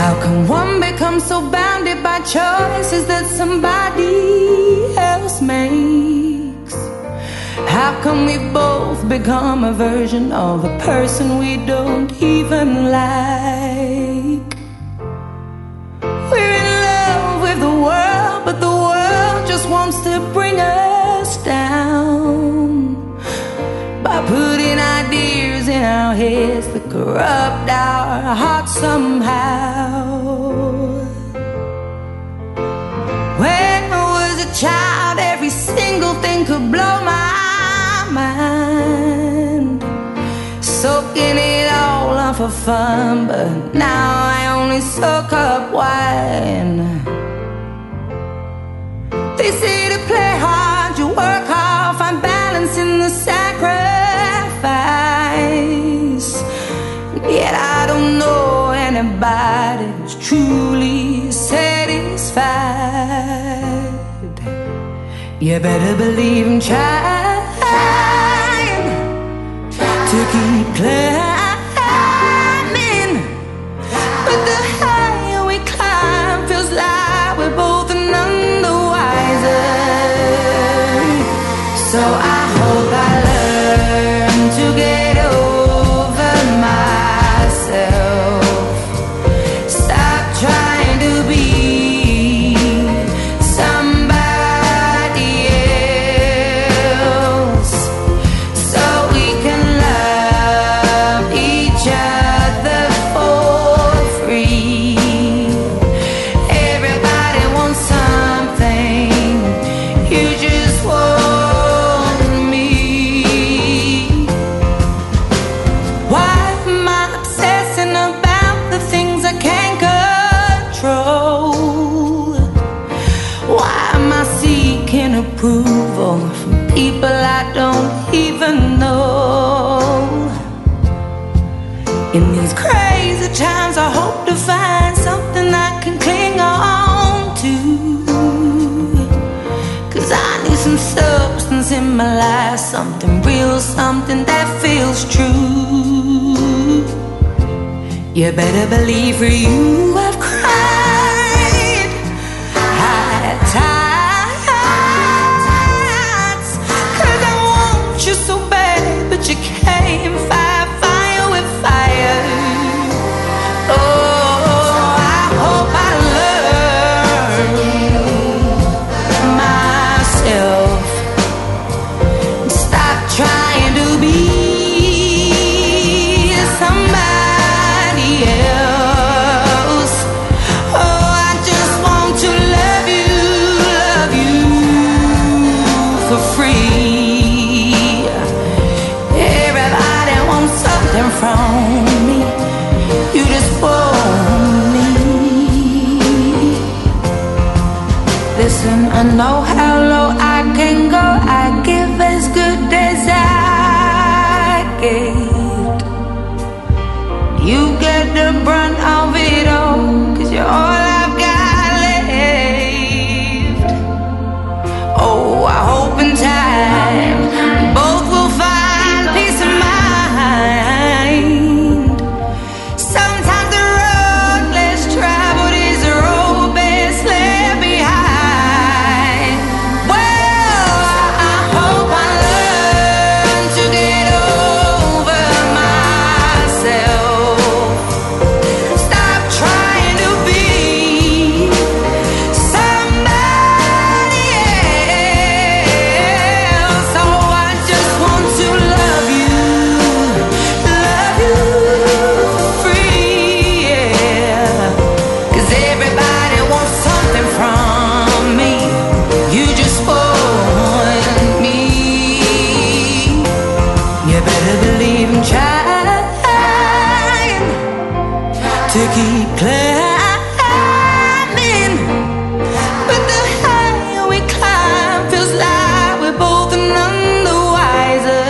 How can one become so bounded by choices that somebody else makes? How can we both become a version of a person we don't even like? We're in love with the world, but the world just wants to bring us down by putting ideas in our heads that corrupt our hearts somehow. When I was a child, every single thing could blow my mind, soaking it all up for fun, but now I only soak up wine. They say to play hard, you work hard, find balance in the sacrifice. Yet I don't know anybody who's truly satisfied. You better believe I'm trying to keep climbing, but the higher we climb feels like we're both none the wiser. So I hope I learn to get over myself, stop trying to be somebody else, so we can love each other for free. Everybody wants something, you just want me. Why am I obsessing about the things I can't control? Why am I seeking approval from people I don't even know? In these crazy times I hope to find something I can cling on to, 'cause I need some substance in my life, something real, something that feels true. You better believe for you I've cried high tides, 'cause I want you so bad, but you can't fight fire with fire. Oh, I hope I learn myself, stop trying to be somebody else. Oh, I just want to love you for free. Everybody wants something from me, you just want me. Listen, I know how low I can go, I give as good as I get. You get the brunt of it all, 'cause you're all I've got left. Oh, I hope in time both will find peace of mind. Sometimes the road less traveled is the road best left behind. Well, I hope I learn to get over myself, stop trying to be somebody else. Oh, I just want to love you for free, yeah. 'Cause everybody wants something from me, you just want me. You better believe I'm trying to keep climbing, but the higher we climb feels like we're both none the wiser.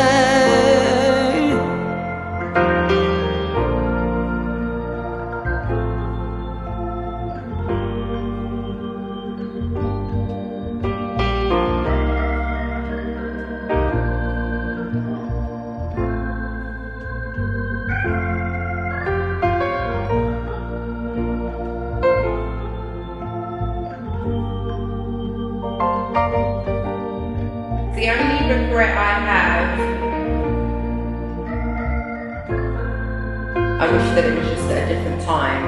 regret I have, I wish that it was just at a different time.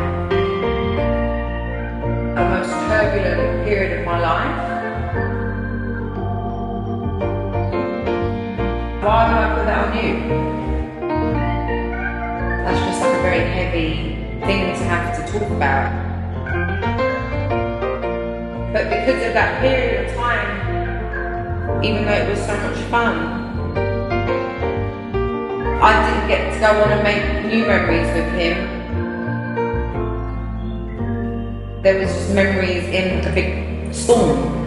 A most turbulent period of my life. Why would I put that on you? That's just like a very heavy thing to have to talk about. But because of that period of time, even though it was so much fun, I didn't get to go on and make new memories with him. There was just memories in a big storm.